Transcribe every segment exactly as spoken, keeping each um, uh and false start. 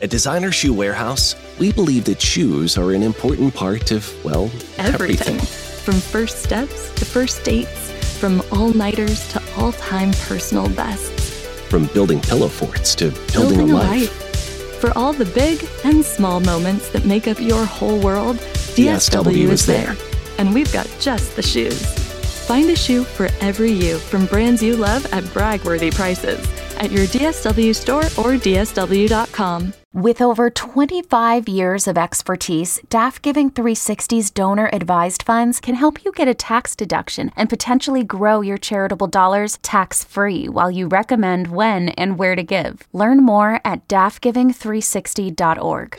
At Designer Shoe Warehouse, we believe that shoes are an important part of, well, everything. everything. From first steps to first dates, from all-nighters to all-time personal bests. From building pillow forts to building, Building a a life. life. For all the big and small moments that make up your whole world, D S W is there. And we've got just the shoes. Find a shoe for every you from brands you love at brag-worthy prices at your D S W store or D S W dot com. With over twenty-five years of expertise, D A F Giving three sixty's donor-advised funds can help you get a tax deduction and potentially grow your charitable dollars tax-free while you recommend when and where to give. Learn more at D A F giving three sixty dot org.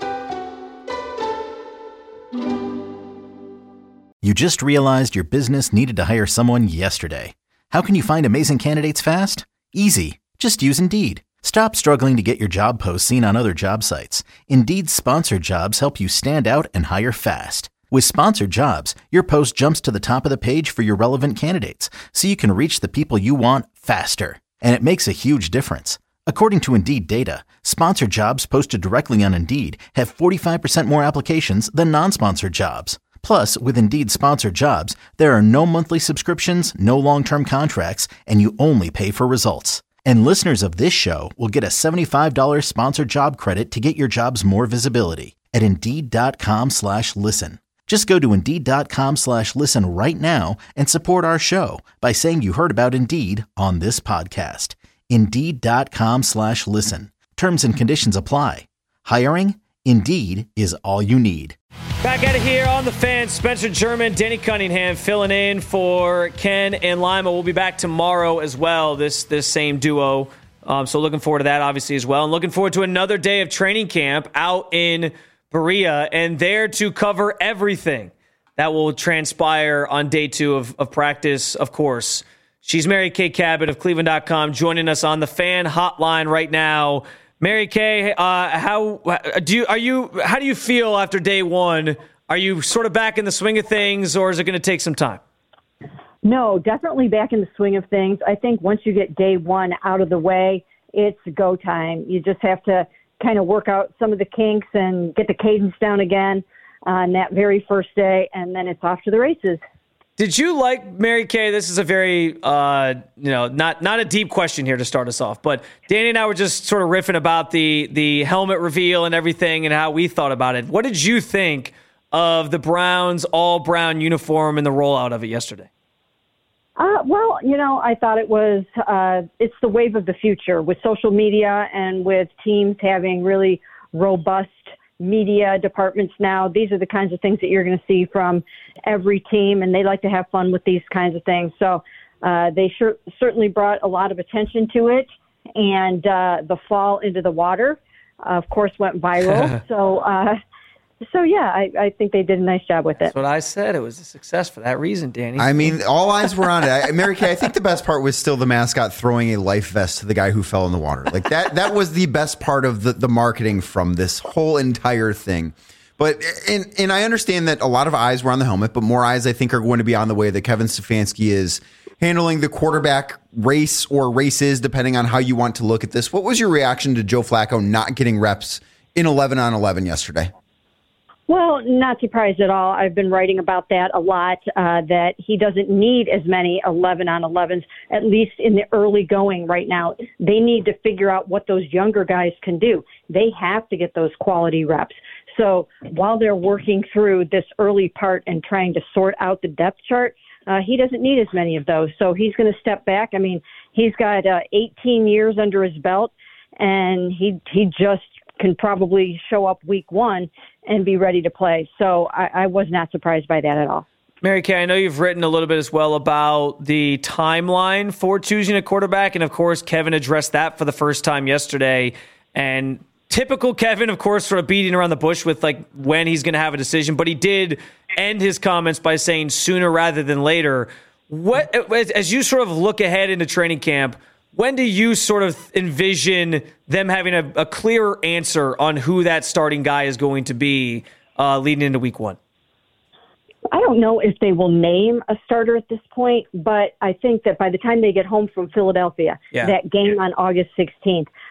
You just realized your business needed to hire someone yesterday. How can you find amazing candidates fast? Easy. Just use Indeed. Stop struggling to get your job posts seen on other job sites. Indeed's sponsored jobs help you stand out and hire fast. With sponsored jobs, your post jumps to the top of the page for your relevant candidates, so you can reach the people you want faster. And it makes a huge difference. According to Indeed data, sponsored jobs posted directly on Indeed have forty-five percent more applications than non-sponsored jobs. Plus, with Indeed sponsored jobs, there are no monthly subscriptions, no long-term contracts, and you only pay for results. And listeners of this show will get a seventy-five dollars sponsored job credit to get your jobs more visibility at Indeed.com slash listen. Just go to Indeed.com slash listen right now and support our show by saying you heard about Indeed on this podcast. Indeed.com slash listen. Terms and conditions apply. Hiring? Indeed is all you need. Back at it here on The Fan. Spencer German, Danny Cunningham filling in for Ken and Lima. We'll be back tomorrow as well, this this same duo. Um, so looking forward to that, obviously, as well. And looking forward to another day of training camp out in Berea, and there to cover everything that will transpire on day two of, of practice, of course. She's Mary Kay Cabot of Cleveland dot com joining us on the Fan Hotline right now. Mary Kay, uh, how do you are you? How do you feel after day one? Are you sort of back in the swing of things, or is it going to take some time? No, definitely back in the swing of things. I think once you get day one out of the way, it's go time. You just have to kind of work out some of the kinks and get the cadence down again on that very first day, and then it's off to the races. Did you like, Mary Kay, this is a very, uh, you know, not not a deep question here to start us off, but Danny and I were just sort of riffing about the the helmet reveal and everything and how we thought about it. What did you think of the Browns all-brown uniform and the rollout of it yesterday? Uh, well, you know, I thought it was, uh, it's the wave of the future with social media and with teams having really robust media departments now. These are the kinds of things that you're going to see from every team, and they like to have fun with these kinds of things. So uh, they sure, certainly brought a lot of attention to it, and uh, the fall into the water, uh, of course, went viral. so, uh, so yeah, I, I think they did a nice job with it. That's what I said. It was a success for that reason, Danny. I mean, all eyes were on it. I, Mary Kay, I think the best part was still the mascot throwing a life vest to the guy who fell in the water. Like that, that was the best part of the, the marketing from this whole entire thing. But, and, and I understand that a lot of eyes were on the helmet, but more eyes, I think, are going to be on the way that Kevin Stefanski is handling the quarterback race or races, depending on how you want to look at this. What was your reaction to Joe Flacco not getting reps in eleven on eleven yesterday? Well, not surprised at all. I've been writing about that a lot, uh, that he doesn't need as many eleven on elevens, at least in the early going right now. They need to figure out what those younger guys can do. They have to get those quality reps. So while they're working through this early part and trying to sort out the depth chart, uh, he doesn't need as many of those. So he's going to step back. I mean, he's got uh, eighteen years under his belt, and he he just can probably show up week one and be ready to play. So I, I was not surprised by that at all. Mary Kay, I know you've written a little bit as well about the timeline for choosing a quarterback. And of course, Kevin addressed that for the first time yesterday. And typical Kevin, of course, sort of beating around the bush with like when he's going to have a decision. But he did end his comments by saying sooner rather than later. What, as you sort of look ahead into training camp, when do you sort of envision them having a, a clearer answer on who that starting guy is going to be uh, leading into week one? I don't know if they will name a starter at this point, but I think that by the time they get home from Philadelphia, yeah. that game on August sixteenth,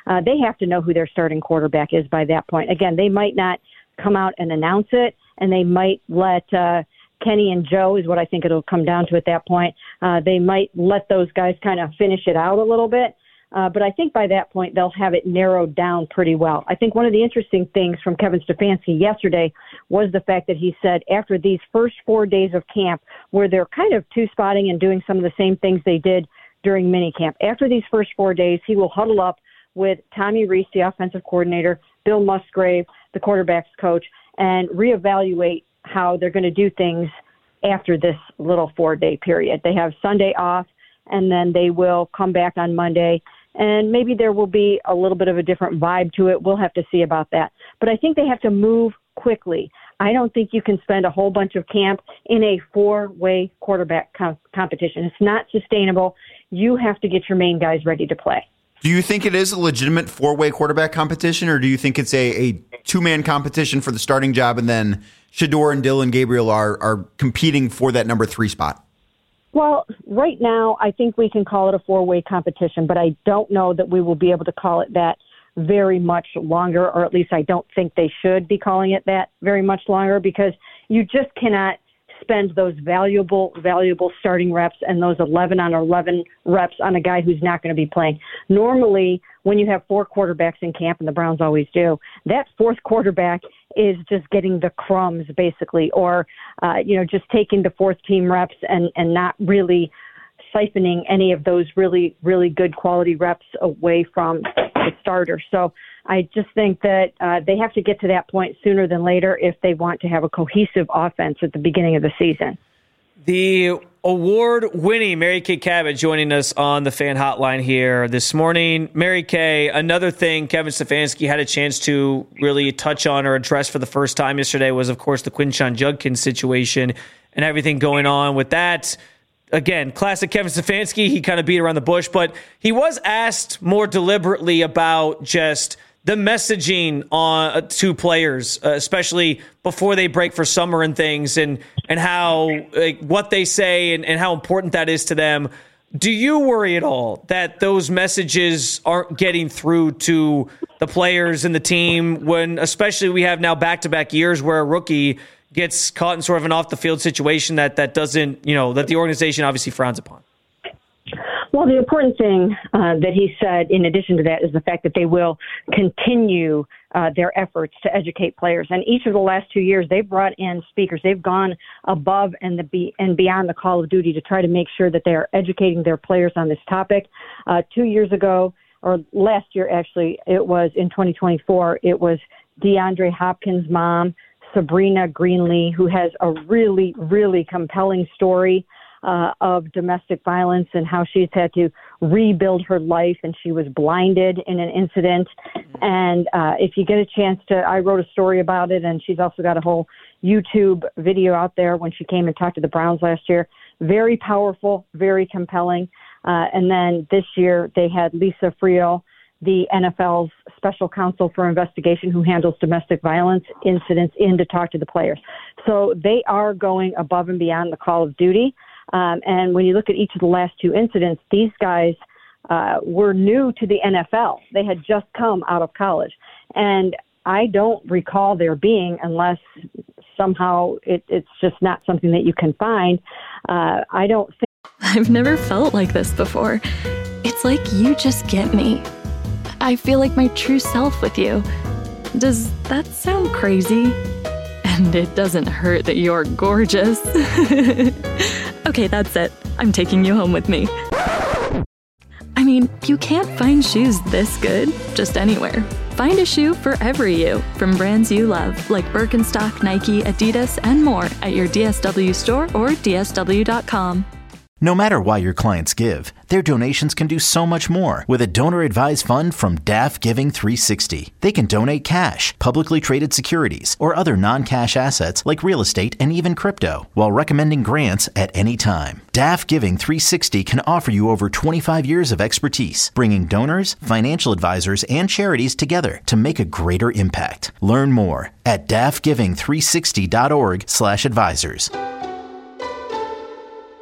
uh, they have to know who their starting quarterback is by that point. Again, they might not come out and announce it, and they might let uh, Kenny and Joe is what I think it'll come down to at that point. Uh, they might let those guys kind of finish it out a little bit. Uh, but I think by that point, they'll have it narrowed down pretty well. I think one of the interesting things from Kevin Stefanski yesterday was the fact that he said after these first four days of camp, where they're kind of two-spotting and doing some of the same things they did during minicamp, after these first four days, he will huddle up with Tommy Rees, the offensive coordinator, Bill Musgrave, the quarterback's coach, and reevaluate how they're going to do things after this little four-day period. They have Sunday off, and then they will come back on Monday. And maybe there will be a little bit of a different vibe to it. We'll have to see about that. But I think they have to move quickly. I don't think you can spend a whole bunch of camp in a four-way quarterback com- competition. It's not sustainable. You have to get your main guys ready to play. Do you think it is a legitimate four-way quarterback competition, or do you think it's a, a two-man competition for the starting job, and then Shedeur and Dillon Gabriel are are competing for that number three spot? Well, right now, I think we can call it a four-way competition, but I don't know that we will be able to call it that very much longer, or at least I don't think they should be calling it that very much longer, because you just cannot spend those valuable, valuable starting reps and those eleven on eleven reps on a guy who's not going to be playing. Normally, when you have four quarterbacks in camp, and the Browns always do, that fourth quarterback is just getting the crumbs, basically, or, uh, you know, just taking the fourth team reps and, and not really siphoning any of those really, really good quality reps away from the starter. So I just think that uh, they have to get to that point sooner than later if they want to have a cohesive offense at the beginning of the season. The award-winning Mary Kay Cabot joining us on the fan hotline here this morning. Mary Kay, another thing Kevin Stefanski had a chance to really touch on or address for the first time yesterday was, of course, the Quinshon Judkins situation and everything going on with that. Again, classic Kevin Stefanski. He kind of beat around the bush, but he was asked more deliberately about just the messaging on uh, to players, uh, especially before they break for summer and things, and and how like, what they say and, and how important that is to them. Do you worry at all that those messages aren't getting through to the players and the team when, especially, we have now back-to-back years where a rookie gets caught in sort of an off-the-field situation that that doesn't, you know, that the organization obviously frowns upon? Well, the important thing uh, that he said, in addition to that, is the fact that they will continue uh, their efforts to educate players. And each of the last two years, they've brought in speakers. They've gone above and the be- and beyond the call of duty to try to make sure that they are educating their players on this topic. Uh, two years ago, or last year actually, it was in twenty twenty-four, it was DeAndre Hopkins' mom, Sabrina Greenlee, who has a really, really compelling story Uh, of domestic violence and how she's had to rebuild her life, and she was blinded in an incident. And uh, if you get a chance to, I wrote a story about it, and she's also got a whole YouTube video out there when she came and talked to the Browns last year. Very powerful, very compelling. Uh, and then this year they had Lisa Friel, the N F L's special counsel for investigation who handles domestic violence incidents, in to talk to the players. So they are going above and beyond the call of duty. Um, and when you look at each of the last two incidents, these guys uh, were new to the N F L. They had just come out of college. And I don't recall there being, unless somehow it, it's just not something that you can find, uh, I don't think. I've never felt like this before. It's like you just get me. I feel like my true self with you. Does that sound crazy? And it doesn't hurt that you're gorgeous. Okay, that's it. I'm taking you home with me. I mean, you can't find shoes this good just anywhere. Find a shoe for every you from brands you love, like Birkenstock, Nike, Adidas, and more at your D S W store or D S W dot com. No matter why your clients give, their donations can do so much more with a donor-advised fund from D A F Giving three sixty. They can donate cash, publicly traded securities, or other non-cash assets like real estate and even crypto, while recommending grants at any time. D A F Giving three sixty can offer you over twenty-five years of expertise, bringing donors, financial advisors, and charities together to make a greater impact. Learn more at D A F giving three sixty dot org slash advisors.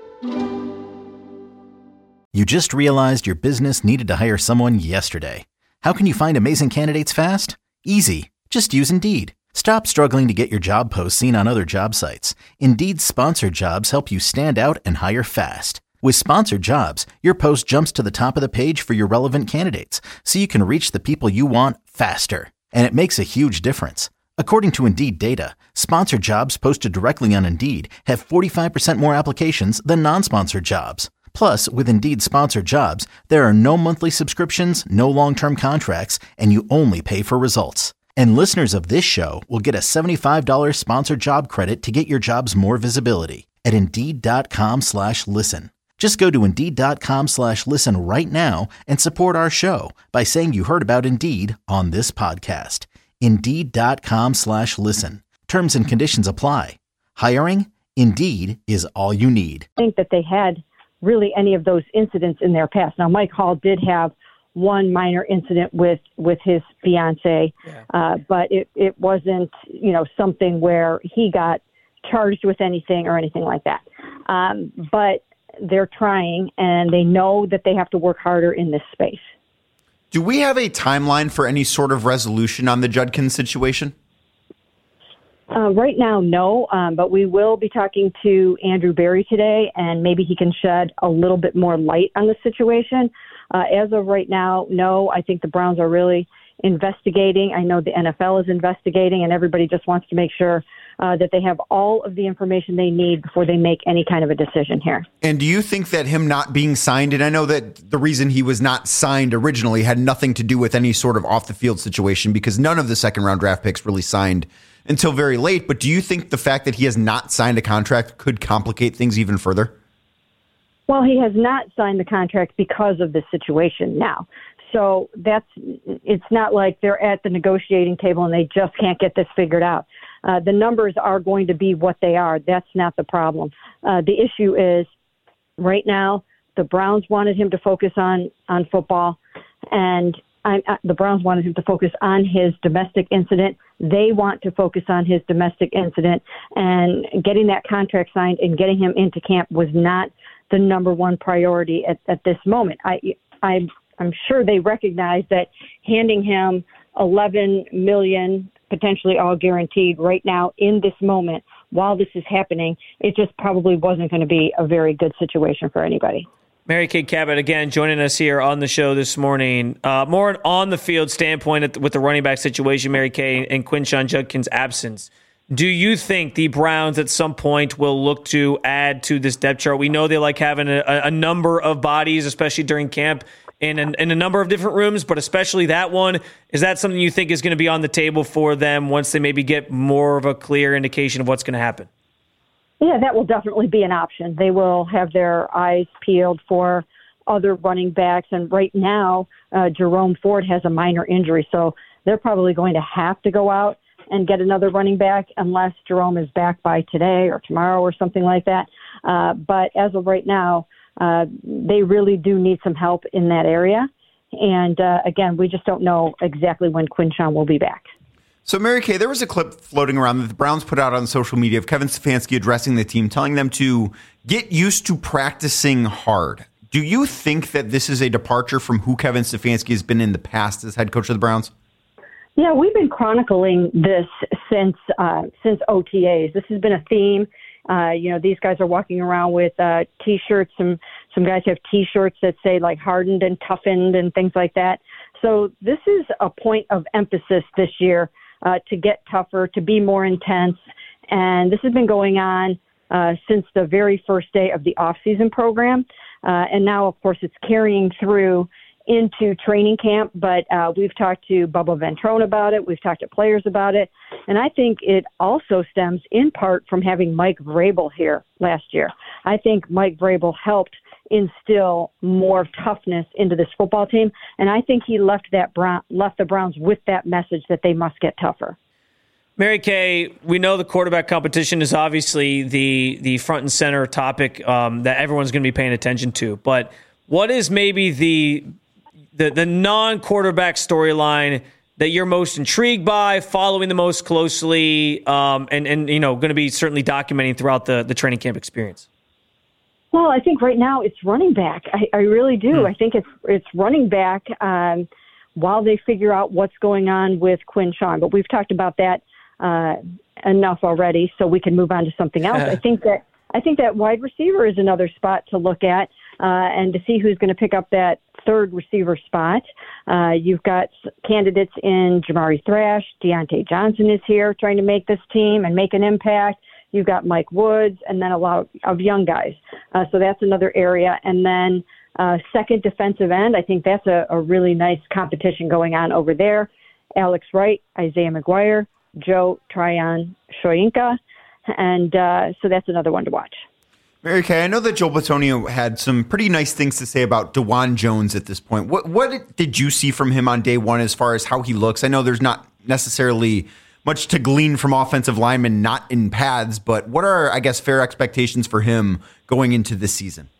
You just realized your business needed to hire someone yesterday. How can you find amazing candidates fast? Easy. Just use Indeed. Stop struggling to get your job posts seen on other job sites. Indeed's sponsored jobs help you stand out and hire fast. With sponsored jobs, your post jumps to the top of the page for your relevant candidates, so you can reach the people you want faster. And it makes a huge difference. According to Indeed data, sponsored jobs posted directly on Indeed have forty-five percent more applications than non-sponsored jobs. Plus, with Indeed sponsored jobs, there are no monthly subscriptions, no long-term contracts, and you only pay for results. And listeners of this show will get a seventy-five dollars sponsored job credit to get your jobs more visibility at Indeed.com slash listen. Just go to Indeed.com slash listen right now and support our show by saying you heard about Indeed on this podcast. Indeed.com slash listen. Terms and conditions apply. Hiring? Indeed is all you need. I think that they had really any of those incidents in their past. Now, Mike Hall did have one minor incident with, with his fiance, yeah. uh, but it, it wasn't, you know, something where he got charged with anything or anything like that. Um, but they're trying, and they know that they have to work harder in this space. Do we have a timeline for any sort of resolution on the Judkins situation? Uh, right now, no, um, but we will be talking to Andrew Berry today, and maybe he can shed a little bit more light on the situation. Uh, as of right now, no, I think the Browns are really investigating. I know the N F L is investigating, and everybody just wants to make sure uh, that they have all of the information they need before they make any kind of a decision here. And do you think that him not being signed, and I know that the reason he was not signed originally had nothing to do with any sort of off-the-field situation, because none of the second-round draft picks really signed until very late, but do you think the fact that he has not signed a contract could complicate things even further? Well, he has not signed the contract because of the situation now. So that's, it's not like they're at the negotiating table and they just can't get this figured out. Uh, the numbers are going to be what they are. That's not the problem. Uh, the issue is right now, the Browns wanted him to focus on, on football, and I, I, the Browns wanted him to focus on his domestic incident. They want to focus on his domestic incident, and getting that contract signed and getting him into camp was not the number one priority at, at this moment. I, I, I'm sure they recognize that handing him eleven million dollars, potentially all guaranteed right now in this moment while this is happening, it just probably wasn't going to be a very good situation for anybody. Mary Kay Cabot, again, joining us here on the show this morning. Uh, more an on-the-field standpoint at the, with the running back situation, Mary Kay, and Quinshon Judkins' absence. Do you think the Browns at some point will look to add to this depth chart? We know they like having a, a number of bodies, especially during camp, in a, in a number of different rooms, but especially that one. Is that something you think is going to be on the table for them once they maybe get more of a clear indication of what's going to happen? Yeah, that will definitely be an option. They will have their eyes peeled for other running backs. And right now, uh, Jerome Ford has a minor injury, so they're probably going to have to go out and get another running back unless Jerome is back by today or tomorrow or something like that. Uh, but as of right now, uh, they really do need some help in that area. And uh, again, we just don't know exactly when Quinshon will be back. So, Mary Kay, there was a clip floating around that the Browns put out on social media of Kevin Stefanski addressing the team, telling them to get used to practicing hard. Do you think that this is a departure from who Kevin Stefanski has been in the past as head coach of the Browns? Yeah, we've been chronicling this since uh, since O T As. This has been a theme. Uh, you know, these guys are walking around with uh, T-shirts. Some some guys have T-shirts that say like hardened and toughened and things like that. So this is a point of emphasis this year uh, to get tougher, to be more intense. And this has been going on uh, since the very first day of the off-season program. Uh, and now, of course, it's carrying through into training camp, but uh, we've talked to Bubba Ventrone about it. We've talked to players about it. And I think it also stems in part from having Mike Vrabel here last year. I think Mike Vrabel helped instill more toughness into this football team. And I think he left that Brown, left the Browns with that message that they must get tougher. Mary Kay, we know the quarterback competition is obviously the, the front and center topic um, that everyone's going to be paying attention to. But what is maybe the The, the non-quarterback storyline that you're most intrigued by, following the most closely, um, and, and you know, going to be certainly documenting throughout the, the training camp experience? Well, I think right now it's running back. I, I really do. Hmm. I think it's it's running back. Um, while they figure out what's going on with Quinshon. But we've talked about that uh, enough already, so we can move on to something else. I think that I think that wide receiver is another spot to look at uh, and to see who's going to pick up that third receiver spot. Uh, you've got candidates in Jamari Thrash. Deontay Johnson is here trying to make this team and make an impact. You've got Mike Woods and then a lot of young guys. Uh, so that's another area. And then uh, second defensive end, I think that's a, a really nice competition going on over there. Alex Wright, Isaiah McGuire, Joe Tryon Shoyinka. And uh, so that's another one to watch. Mary Kay, I know that Joel Bitonio had some pretty nice things to say about DeJuan Jones at this point. What what did you see from him on day one as far as how he looks? I know there's not necessarily much to glean from offensive linemen not in pads, but what are, I guess, fair expectations for him going into this season?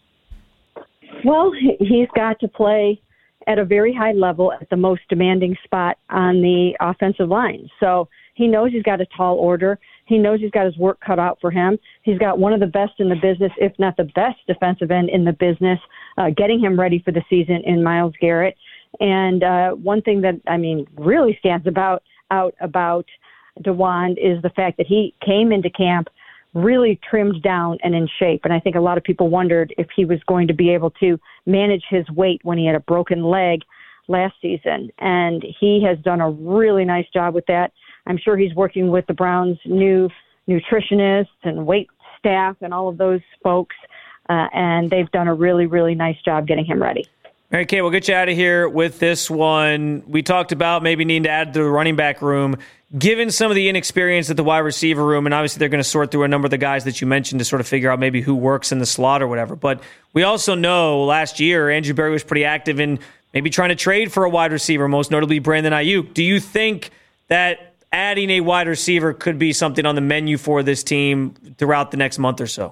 Well, he's got to play at a very high level at the most demanding spot on the offensive line. So he knows he's got a tall order. He knows he's got his work cut out for him. He's got one of the best in the business, if not the best defensive end in the business, uh, getting him ready for the season in Myles Garrett. And uh, one thing that, I mean, really stands about out about DeJuan is the fact that he came into camp really trimmed down and in shape. And I think a lot of people wondered if he was going to be able to manage his weight when he had a broken leg last season. And he has done a really nice job with that. I'm sure he's working with the Browns' new nutritionists and weight staff and all of those folks, uh, and they've done a really, really nice job getting him ready. Mary Kay, we'll get you out of here with this one. We talked about maybe needing to add to the running back room. Given some of the inexperience at the wide receiver room, and obviously they're going to sort through a number of the guys that you mentioned to sort of figure out maybe who works in the slot or whatever. But we also know last year Andrew Berry was pretty active in maybe trying to trade for a wide receiver, most notably Brandon Ayuk. Do you think that adding a wide receiver could be something on the menu for this team throughout the next month or so?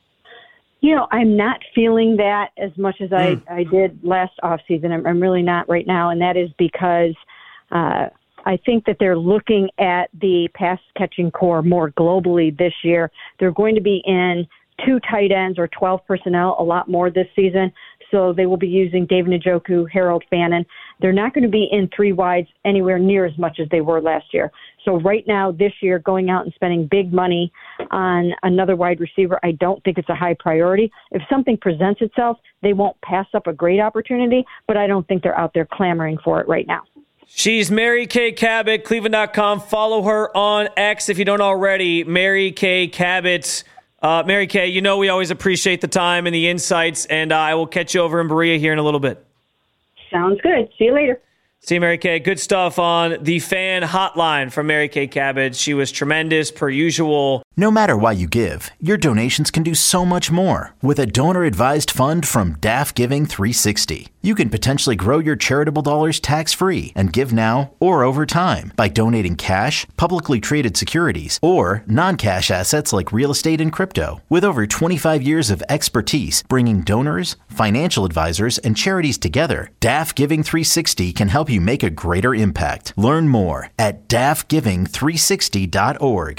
You know, I'm not feeling that as much as I, mm. I did last offseason. I'm, I'm really not right now, and that is because uh, I think that they're looking at the pass-catching core more globally this year. They're going to be in two tight ends or twelve personnel a lot more this season. So they will be using David Njoku, Harold Fannin. They're not going to be in three wides anywhere near as much as they were last year. So right now, this year, going out and spending big money on another wide receiver, I don't think it's a high priority. If something presents itself, they won't pass up a great opportunity, but I don't think they're out there clamoring for it right now. She's Mary Kay Cabot, Cleveland dot com. Follow her on X if you don't already. Mary Kay Cabot. Uh, Mary Kay, you know we always appreciate the time and the insights, and uh, I will catch you over in Berea here in a little bit. Sounds good. See you later. See you, Mary Kay. Good stuff on the fan hotline from Mary Kay Cabot. She was tremendous, per usual. No matter what you give, your donations can do so much more with a donor-advised fund from D A F Giving three sixty. You can potentially grow your charitable dollars tax-free and give now or over time by donating cash, publicly traded securities, or non-cash assets like real estate and crypto. With over twenty-five years of expertise bringing donors, financial advisors, and charities together, D A F Giving three sixty can help you make a greater impact. Learn more at D A F giving three sixty dot org.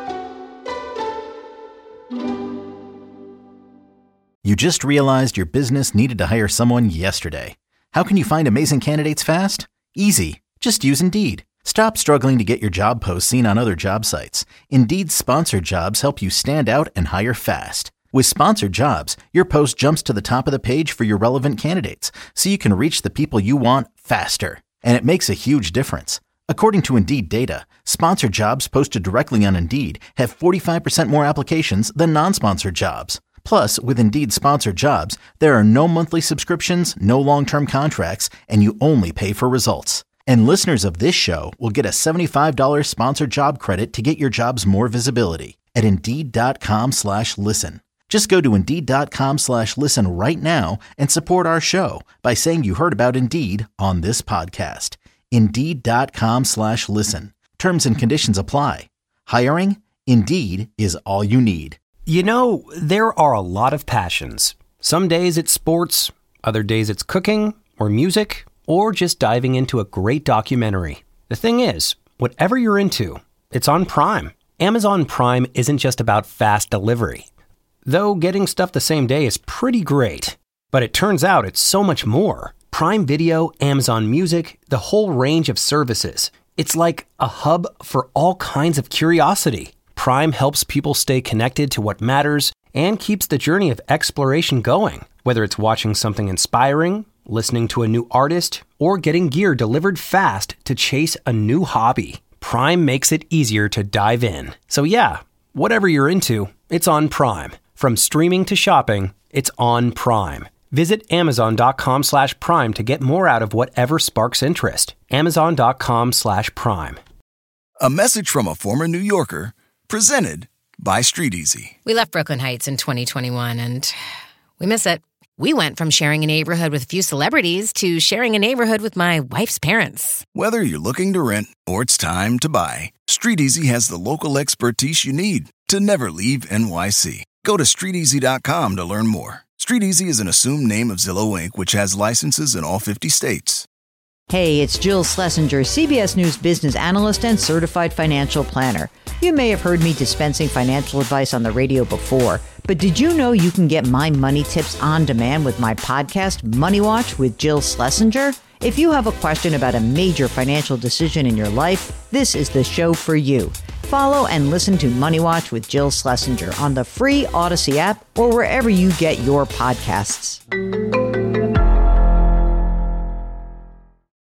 You just realized your business needed to hire someone yesterday. How can you find amazing candidates fast? Easy. Just use Indeed. Stop struggling to get your job posts seen on other job sites. Indeed's sponsored jobs help you stand out and hire fast. With sponsored jobs, your post jumps to the top of the page for your relevant candidates, so you can reach the people you want faster. And it makes a huge difference. According to Indeed data, sponsored jobs posted directly on Indeed have forty-five percent more applications than non-sponsored jobs. Plus, with Indeed sponsored jobs, there are no monthly subscriptions, no long-term contracts, and you only pay for results. And listeners of this show will get a seventy-five dollars sponsored job credit to get your jobs more visibility at Indeed.com slash listen. Just go to Indeed.com slash listen right now and support our show by saying you heard about Indeed on this podcast. Indeed.com slash listen. Terms and conditions apply. Hiring? Indeed is all you need. You know, there are a lot of passions. Some days it's sports, other days it's cooking or music, or just diving into a great documentary. The thing is, whatever you're into, it's on Prime. Amazon Prime isn't just about fast delivery. Though getting stuff the same day is pretty great, but it turns out it's so much more. Prime Video, Amazon Music, the whole range of services. It's like a hub for all kinds of curiosity. Prime helps people stay connected to what matters and keeps the journey of exploration going. Whether it's watching something inspiring, listening to a new artist, or getting gear delivered fast to chase a new hobby, Prime makes it easier to dive in. So yeah, whatever you're into, it's on Prime. From streaming to shopping, it's on Prime. Visit amazon.com slash prime to get more out of whatever sparks interest. Amazon.com slash prime. A message from a former New Yorker, presented by Street Easy. We left Brooklyn Heights in twenty twenty-one, and we miss it. We went from sharing a neighborhood with a few celebrities to sharing a neighborhood with my wife's parents. Whether you're looking to rent or it's time to buy, Street Easy has the local expertise you need to never leave N Y C. Go to street easy dot com to learn more. Street Easy is an assumed name of Zillow Incorporated, which has licenses in all fifty states. Hey, it's Jill Schlesinger, C B S News business analyst and certified financial planner. You may have heard me dispensing financial advice on the radio before, but did you know you can get my money tips on demand with my podcast, Money Watch with Jill Schlesinger? If you have a question about a major financial decision in your life, this is the show for you. Follow and listen to Money Watch with Jill Schlesinger on the free Odyssey app or wherever you get your podcasts.